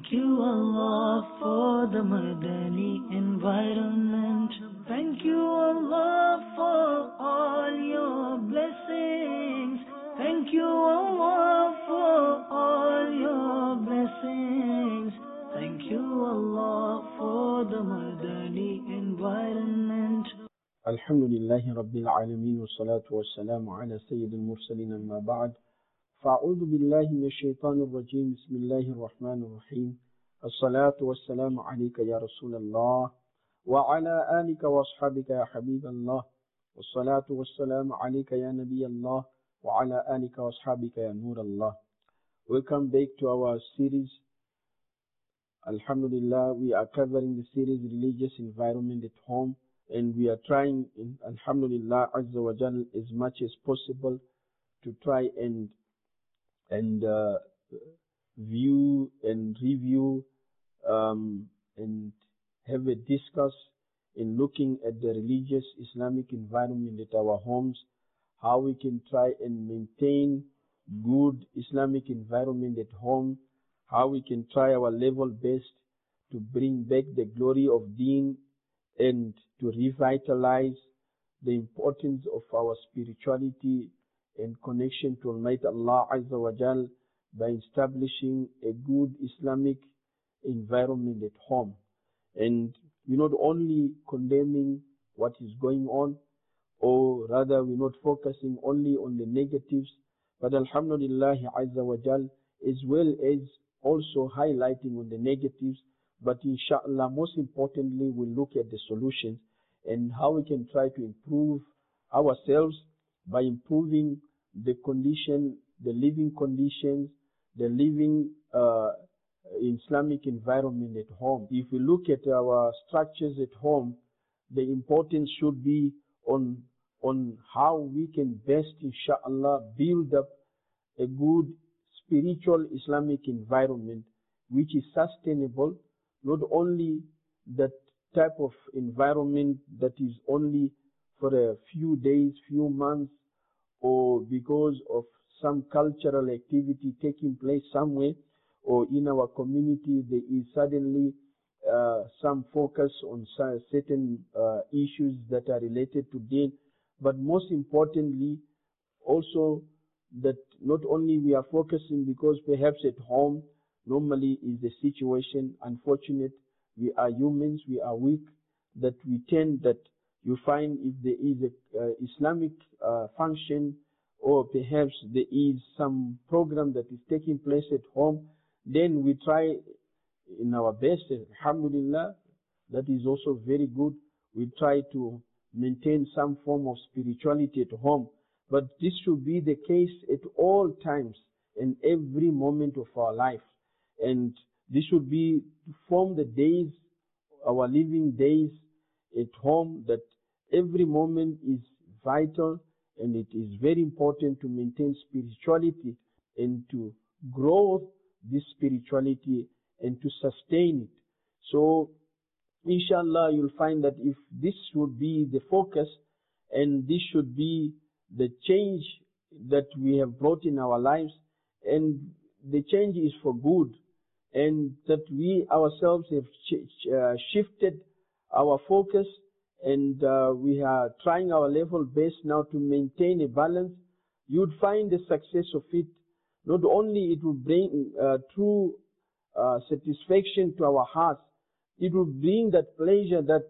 Thank you Allah for the Madani environment. Thank you Allah for all your blessings. Thank you Allah for all your blessings. Thank you Allah for the Madani environment. Alhamdulillahi Rabbil Alameen wa salatu wa salamu ala Sayyid al-Mursaleen amma ba'd. فأعوذ بالله من الشيطان الرجيم بسم الله الرحمن الرحيم الصلاة والسلام عليك يا رسول الله وعلى آلك وأصحابك يا حبيب الله والصلاة والسلام عليك يا نبي الله وعلى آلك وأصحابك يا نور الله. Welcome back to our series. Alhamdulillah, we are covering the series Religious Environment at Home, and we are trying, Alhamdulillah Azza wa Jal, as much as possible to try and view and review and have a discuss in looking at the religious Islamic environment at our homes, how we can try and maintain good Islamic environment at home, how we can try our level best to bring back the glory of Deen and to revitalize the importance of our spirituality and connection to Almighty Allah Azza wa Jal by establishing a good Islamic environment at home. And we're not only condemning what is going on, or rather we're not focusing only on the negatives, but Alhamdulillah Azza wa Jal, as well as also highlighting on the negatives, but inshallah most importantly we'll look at the solutions and how we can try to improve ourselves by improving the condition, the living conditions, the living Islamic environment at home. If we look at our structures at home, the importance should be on how we can best, inshallah, build up a good spiritual Islamic environment which is sustainable, not only that type of environment that is only for a few days, few months, or because of some cultural activity taking place somewhere, or in our community there is suddenly some focus on certain issues that are related to deen, but most importantly also that not only we are focusing because perhaps at home normally is the situation unfortunate, we are humans, we are weak, that we tend that you find if there is a Islamic function, or perhaps there is some program that is taking place at home, then we try in our best, alhamdulillah, that is also very good. We try to maintain some form of spirituality at home. But this should be the case at all times and every moment of our life. And this should be to form the days, our living days at home, that every moment is vital, and it is very important to maintain spirituality and to grow this spirituality and to sustain it. So, inshallah, you'll find that if this should be the focus and this should be the change that we have brought in our lives, and the change is for good, and that we ourselves have shifted our focus, and we are trying our level best now to maintain a balance, you'd find the success of it. Not only it will bring true satisfaction to our hearts, it will bring that pleasure that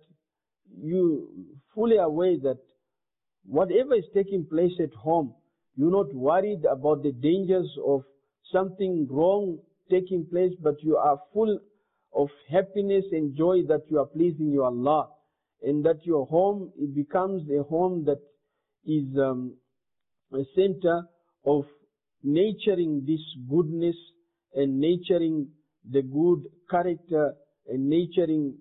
you fully aware that whatever is taking place at home, you're not worried about the dangers of something wrong taking place, but you are full of happiness and joy that you are pleasing your Allah, and that your home, it becomes a home that is a center of nurturing this goodness and nurturing the good character and nurturing,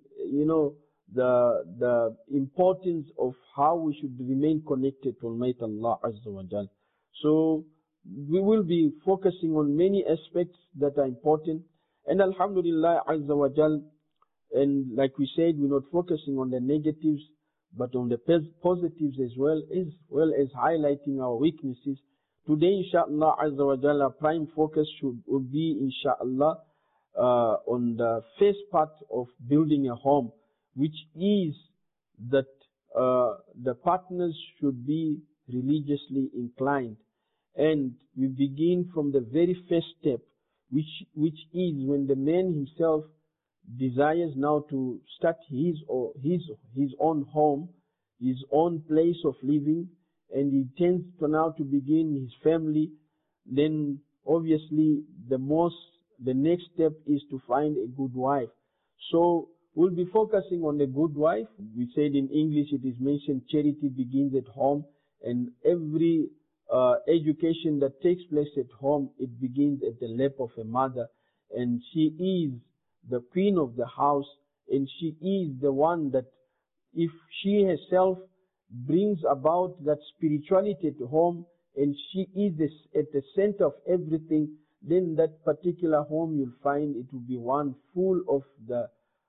the importance of how we should remain connected to Almighty Allah Azza wa Jal. So we will be focusing on many aspects that are important, and Alhamdulillah Azza wa Jal, and like we said, we're not focusing on the negatives but on the positives as well as highlighting our weaknesses. Today, inshallah Azza wa Jal, our prime focus would be, inshallah, on the first part of building a home, which is that the partners should be religiously inclined. And we begin from the very first step, which is when the man himself desires now to start his own home, his own place of living, and he tends to now to begin his family. Then obviously the next step is to find a good wife. So we'll be focusing on the good wife. We said in English it is mentioned charity begins at home, and every education that takes place at home, it begins at the lap of a mother, and she is the queen of the house, and she is the one that if she herself brings about that spirituality at home, and she is at the center of everything, then that particular home you'll find it will be one full of the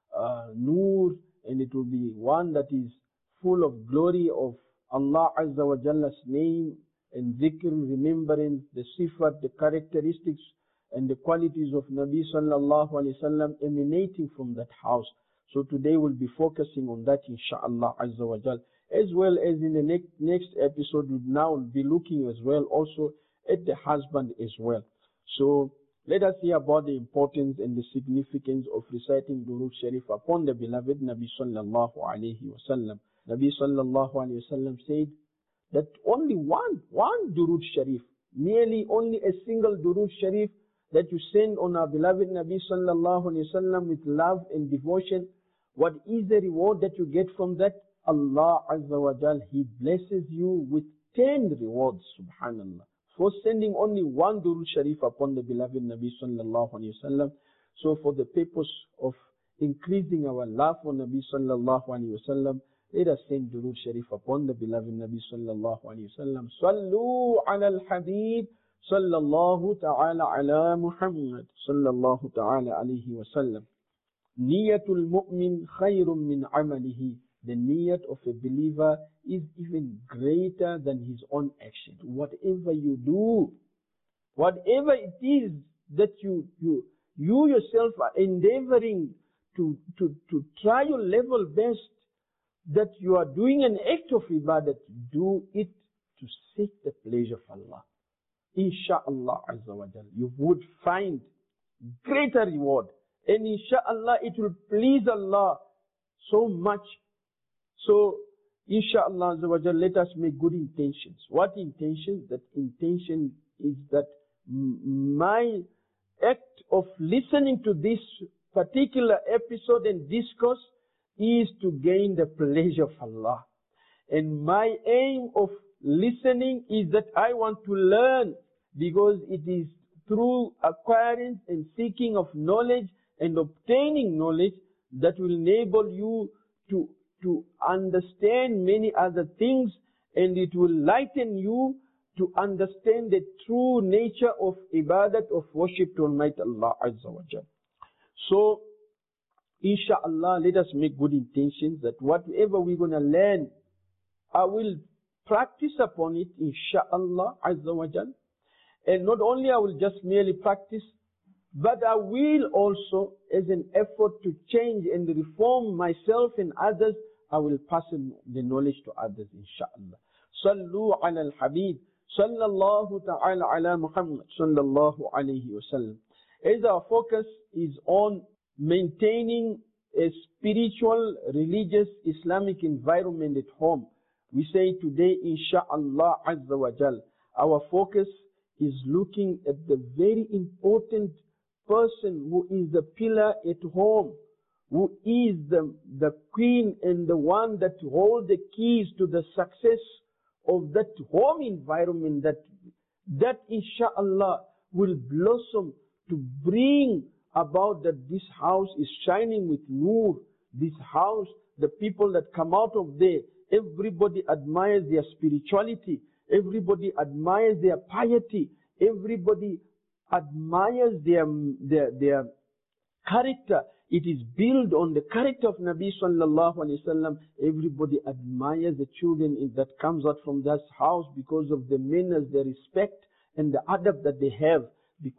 nur, and it will be one that is full of glory of Allah Azza wa Jalla's name and dhikr, remembrance, the sifat, the characteristics and the qualities of Nabi sallallahu alayhi wasallam emanating from that house. So today we'll be focusing on that inshaAllah Azza wa Jal. As well as in the next episode, we'll now be looking as well also at the husband as well. So let us hear about the importance and the significance of reciting Durood Sharif upon the beloved Nabi sallallahu alayhi wasallam. Nabi sallallahu alayhi wasallam said that only one Durood Sharif, merely only a single Durood Sharif that you send on our beloved Nabi sallallahu alayhi wasallam with love and devotion, what is the reward that you get from that? Allah Azza wa Jal, He blesses you with 10 rewards, subhanallah, for sending only one Durood Sharif upon the beloved Nabi sallallahu alayhi wasallam. So for the purpose of increasing our love for Nabi sallallahu alayhi wasallam, let us send Durood Sharif upon the beloved Nabi sallallahu alayhi wasallam. Sallu ala al-Habib sallallahu ta'ala ala Muhammad sallallahu ta'ala alayhi wasallam. Niyatul mu'min khayrun min amalihi. The niyat of a believer is even greater than his own action. Whatever you do, whatever it is that you yourself are endeavoring to try your level best, that you are doing an act of ibadat, do it to seek the pleasure of Allah. Insha'Allah Azza wa Jal, you would find greater reward. And insha'Allah, it will please Allah so much. So, insha'Allah Azza wa Jal, let us make good intentions. What intentions? That intention is that my act of listening to this particular episode and discourse is to gain the pleasure of Allah. And my aim of listening is that I want to learn, because it is through acquiring and seeking of knowledge and obtaining knowledge that will enable you to understand many other things, and it will lighten you to understand the true nature of ibadat, of worship to Almighty Allah Azza wa Jal. So, insha'Allah, let us make good intentions that whatever we're going to learn, I will practice upon it, insha'Allah Azza wa Jal. And not only I will just merely practice, but I will also, as an effort to change and reform myself and others, I will pass the knowledge to others, insha'Allah. Sallu ala al-Habib, sallallahu ta'ala ala Muhammad, sallallahu alayhi wa sallam. As our focus is on maintaining a spiritual, religious, Islamic environment at home, we say today, insha'Allah Azza wa Jal, our focus is looking at the very important person who is the pillar at home, who is the queen and the one that holds the keys to the success of that home environment, that insha'Allah will blossom to bring about that this house is shining with nur. This house, the people that come out of there, everybody admires their spirituality, everybody admires their piety, everybody admires their character. It is built on the character of Nabi sallallahu alaihi wasallam. Everybody admires the children that comes out from that house because of the manners, the respect and the adab that they have, because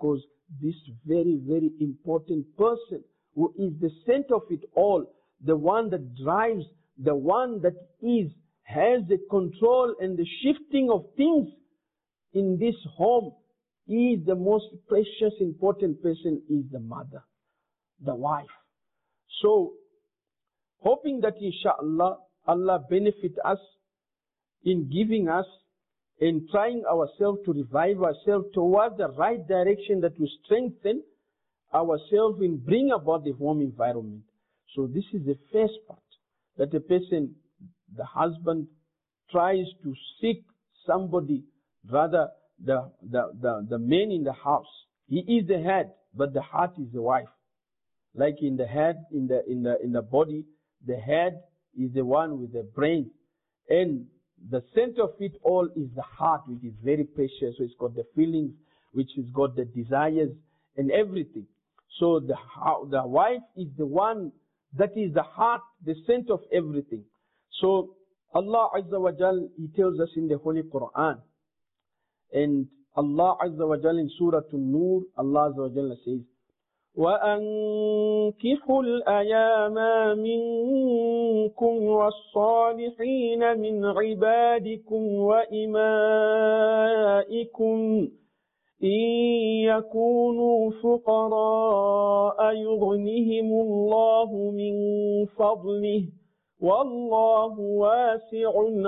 this very, very important person who is the center of it all, the one that drives, the one that has the control and the shifting of things in this home, is the most precious, important person, is the mother, the wife. So, hoping that inshallah, Allah benefit us in giving us and trying ourselves to revive ourselves towards the right direction that will strengthen ourselves and bring about the home environment. So this is the first part, that the person, the husband, tries to seek somebody, rather the man in the house. He is the head, but the heart is the wife. Like in the head, in the body, the head is the one with the brain, and the center of it all is the heart, which is very precious. So it's got the feelings, which has got the desires and everything. So the wife is the one that is the heart, the center of everything. So Allah Azza wa Jal, He tells us in the Holy Quran, and Allah Azza wa Jal in Surah An-Nur, Allah Azza wa Jal says, وَأَنكِحُوا الْأَيَامَ مِنكُمْ وَالصَّالِحِينَ مِنْ عِبَادِكُمْ وَإِمَائِكُمْ إِنْ يَكُونُوا فُقَرَاءَ يُغْنِهِمُ اللَّهُ مِنْ فَضْلِهِ وَاللَّهُ وَاسِعٌ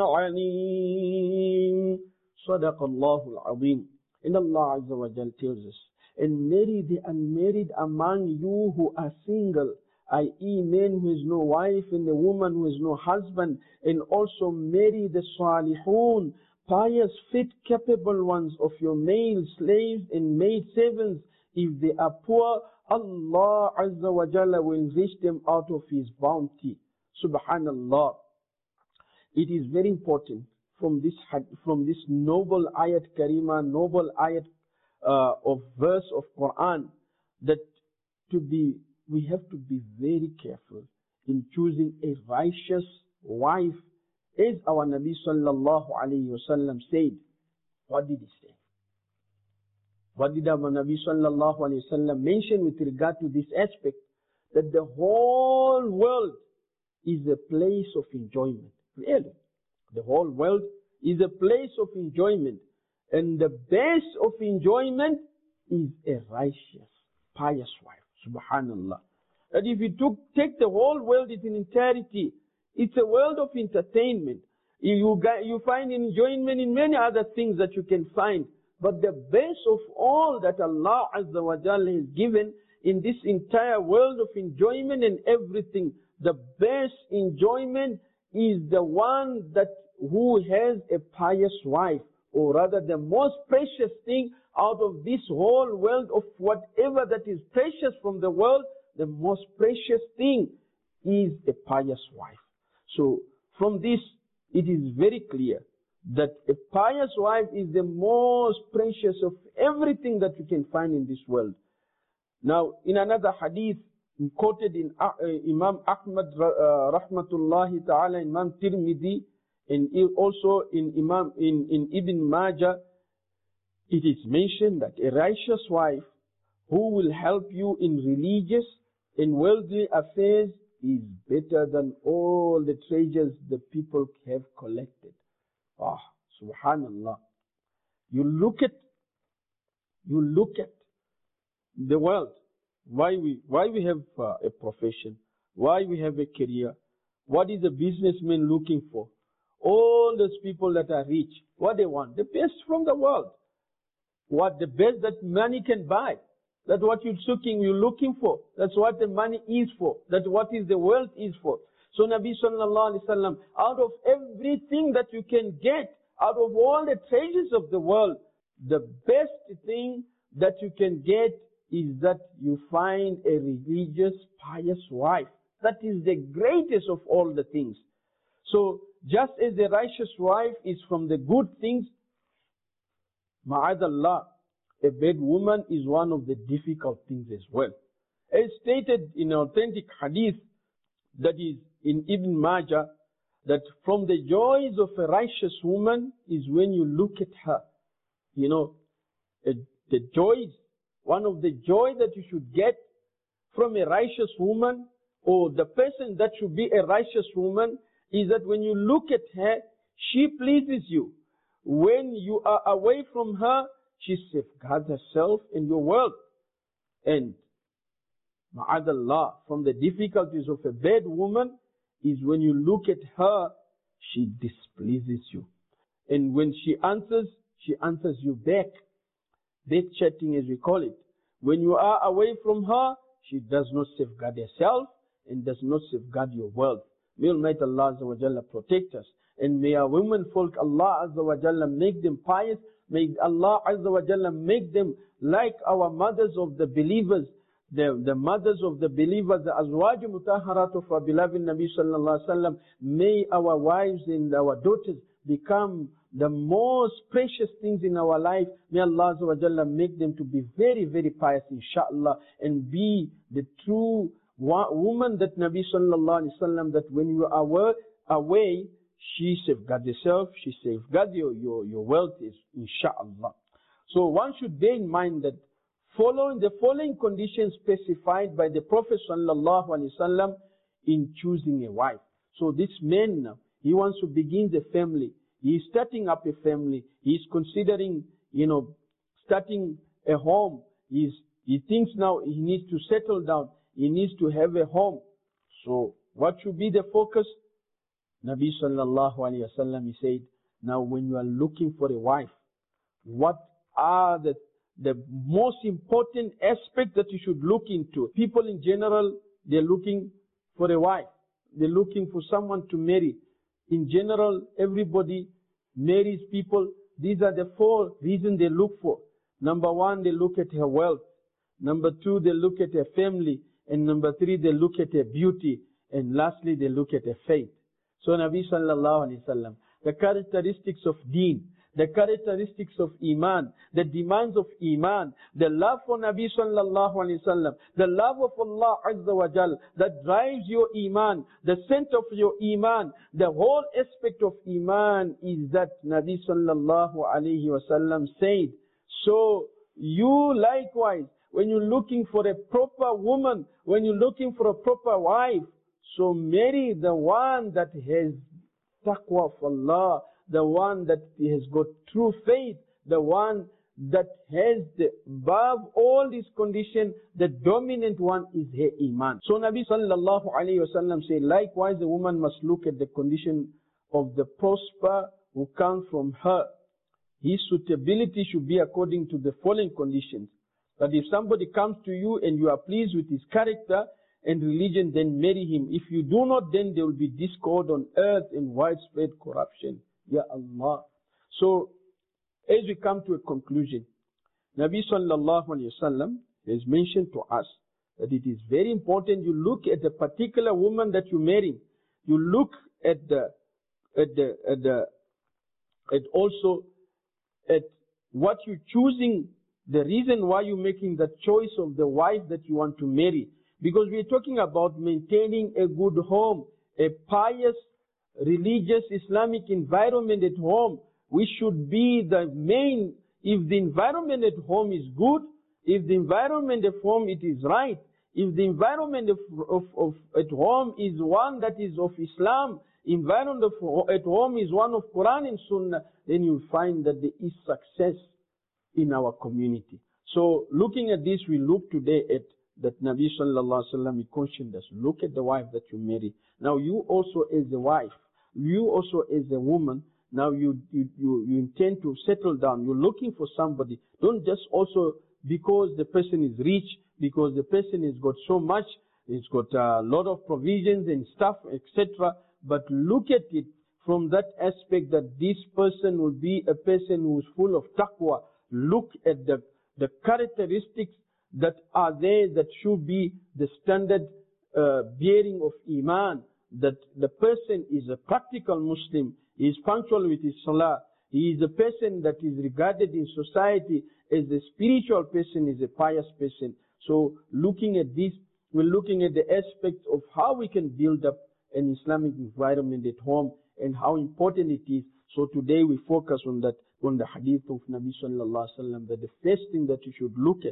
عَلِيمٌ. صدق الله العظيم. And Allah Azza wa Jal tells us, and marry the unmarried among you who are single, i.e. men who has no wife and the woman who has no husband, and also marry the salihun, pious, fit, capable ones of your male slaves and maid servants. If they are poor, Allah Azza wa Jalla will enrich them out of His bounty. Subhanallah. It is very important from this noble ayat karima, noble ayat of verse of Quran, that we have to be very careful in choosing a righteous wife. As our Nabi sallallahu alayhi wasallam said, what did he say? What did our Nabi sallallahu alayhi wasallam mention with regard to this aspect? That the whole world is a place of enjoyment. Really, the whole world is a place of enjoyment. And the base of enjoyment is a righteous, pious wife. Subhanallah. That if you take the whole world in entirety, it's a world of entertainment. You find enjoyment in many other things that you can find. But the base of all that Allah Azza wa Jalla has given in this entire world of enjoyment and everything, the best enjoyment is the one who has a pious wife. Or rather, the most precious thing out of this whole world of whatever that is precious from the world, the most precious thing is a pious wife. So, from this, it is very clear that a pious wife is the most precious of everything that you can find in this world. Now, in another hadith, quoted in Imam Ahmad rahmatullahi ta'ala, Imam Tirmidhi, and also in Ibn Majah, it is mentioned that a righteous wife who will help you in religious and worldly affairs is better than all the treasures the people have collected. Ah, subhanallah. You look at the world. Why we have a profession? Why we have a career? What is a businessman looking for? All those people that are rich, what they want? The best from the world. What the best that money can buy. That's what you're looking for. That's what the money is for. That's what is the world is for. So Nabi sallallahu alaihi wasallam, out of everything that you can get, out of all the treasures of the world, the best thing that you can get is that you find a religious, pious wife. That is the greatest of all the things. So, just as the righteous wife is from the good things, ma'adallah, a bad woman is one of the difficult things as well. As stated in an authentic hadith that is in Ibn Majah, that from the joys of a righteous woman is when you look at her. The joys one of the joy that you should get from a righteous woman, or the person that should be a righteous woman, is that when you look at her, she pleases you. When you are away from her, she safeguards herself in your world. And ma'adallah, from the difficulties of a bad woman is when you look at her, she displeases you. And when she answers you back. Back chatting, as we call it. When you are away from her, she does not safeguard herself and does not safeguard your world. May Almighty Allah Azza wa Jalla protect us. And may our women folk, Allah Azza wa Jalla, make them pious. May Allah Azza wa Jalla make them like our mothers of the believers, the mothers of the believers, the Azwaj Mutahharat of our beloved Nabi Sallallahu Alaihi Wasallam. May our wives and our daughters become the most precious things in our life. May Allah Azza wa Jalla make them to be very, very pious, inshallah, and be the true woman that Nabi Sallallahu Alaihi Wasallam, that when you are away, she safeguards herself, she safeguards your wealth, inshallah. So one should bear in mind that following the following conditions specified by the Prophet Sallallahu Alaihi Wasallam in choosing a wife. So this man now, he wants to begin the family. He is starting up a family. He is considering, starting a home. He thinks now he needs to settle down. He needs to have a home. So what should be the focus? Nabi Sallallahu Alaihi Wasallam, he said, now when you are looking for a wife, what are the most important aspects that you should look into? People in general, they're looking for a wife. They're looking for someone to marry. In general, everybody marries people. These are the 4 reasons they look for. Number 1, they look at her wealth. Number 2, they look at her family. And number 3, they look at her beauty. And lastly, they look at her faith. So Nabi Sallallahu Alaihi Wasallam, the characteristics of deen, the characteristics of iman, the demands of iman, the love for Nabi Sallallahu Alaihi Wasallam, the love of Allah Azza wa Jal that drives your iman, the center of your iman, the whole aspect of iman is that Nabi Sallallahu Alaihi Wasallam said. So you likewise, when you're looking for a proper woman, when you're looking for a proper wife, so marry the one that has taqwa of Allah, the one that has got true faith, the one that has above all these conditions, the dominant one is her iman. So Nabi Sallallahu Alaihi Wasallam said, likewise the woman must look at the condition of the prosper who comes from her. His suitability should be according to the following conditions. But if somebody comes to you and you are pleased with his character and religion, then marry him. If you do not, then there will be discord on earth and widespread corruption. Ya Allah. So, as we come to a conclusion, Nabi Sallallahu Alaihi Wasallam has mentioned to us that it is very important you look at the particular woman that you marry. You look at also at what you're choosing, the reason why you're making the choice of the wife that you want to marry. Because we're talking about maintaining a good home, a pious, religious, Islamic environment at home. We should be the main. If the environment at home is good, if the environment at home it is right, if the environment at home is one that is of Islam, environment at home is one of Quran and Sunnah, then you find that there is success in our community. So looking at this, we look today at that Nabi Sallallahu Alaihi Wasallam cautioned us. Look at the wife that you marry. Now you also as a wife, you also as a woman, now you intend to settle down. You're looking for somebody. Don't just also because the person is rich, because the person has got so much, it's got a lot of provisions and stuff, etc. But look at it from that aspect that this person will be a person who is full of taqwa. Look at the characteristics that are there that should be the standard bearing of iman. That the person is a practical Muslim, he is punctual with his salah, he is a person that is regarded in society as a spiritual person, is a pious person. So looking at this, we're looking at the aspect of how we can build up an Islamic environment at home and how important it is. So today we focus on that, on the hadith of Nabi Sallallahu Alaihi Wasallam, that the first thing that you should look at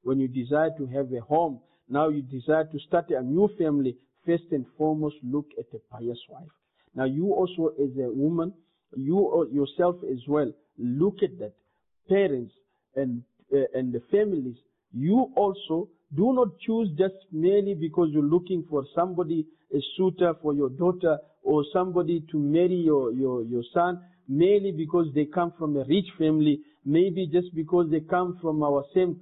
when you desire to have a home, now you desire to start a new family, first and foremost look at a pious wife. Now you also as a woman, you yourself as well, look at that. Parents and the families, you also do not choose just merely because you're looking for somebody, a suitor for your daughter, or somebody to marry your son, merely because they come from a rich family, maybe just because they come from our same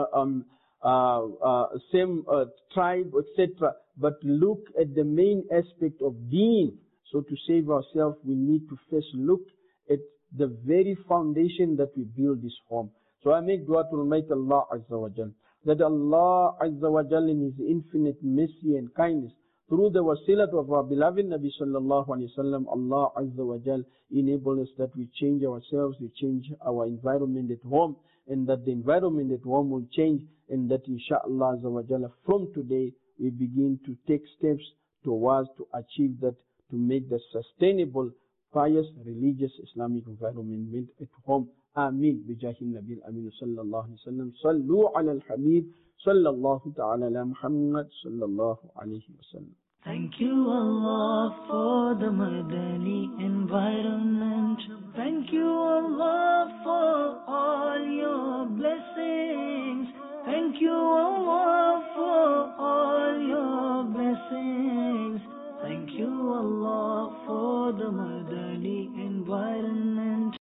tribe, etc. But look at the main aspect of deen. So to save ourselves, we need to first look at the very foundation that we build this home. So I make dua to Almighty Allah Azza wa Jal, that Allah Azza wa Jal in His infinite mercy and kindness, through the wasilat of our beloved Nabi Sallallahu Alaihi Wasallam, Allah Azza wa Jal enable us that we change ourselves, we change our environment at home, and that the environment at home will change, and that inshallah Azza wa Jal from today we begin to take steps towards to achieve that, to make the sustainable, pious, religious, Islamic environment at home. Ameen. Bijahi Nabi Amin sallallahu alayhi wa sallam. Sallu ala al-Habib sallallahu ta'ala ala Muhammad sallallahu alayhi wa sallam. Thank you Allah for the Madani environment. Thank you Allah for all your blessings. Thank you Allah for all your blessings. Thank you Allah for the Madani environment.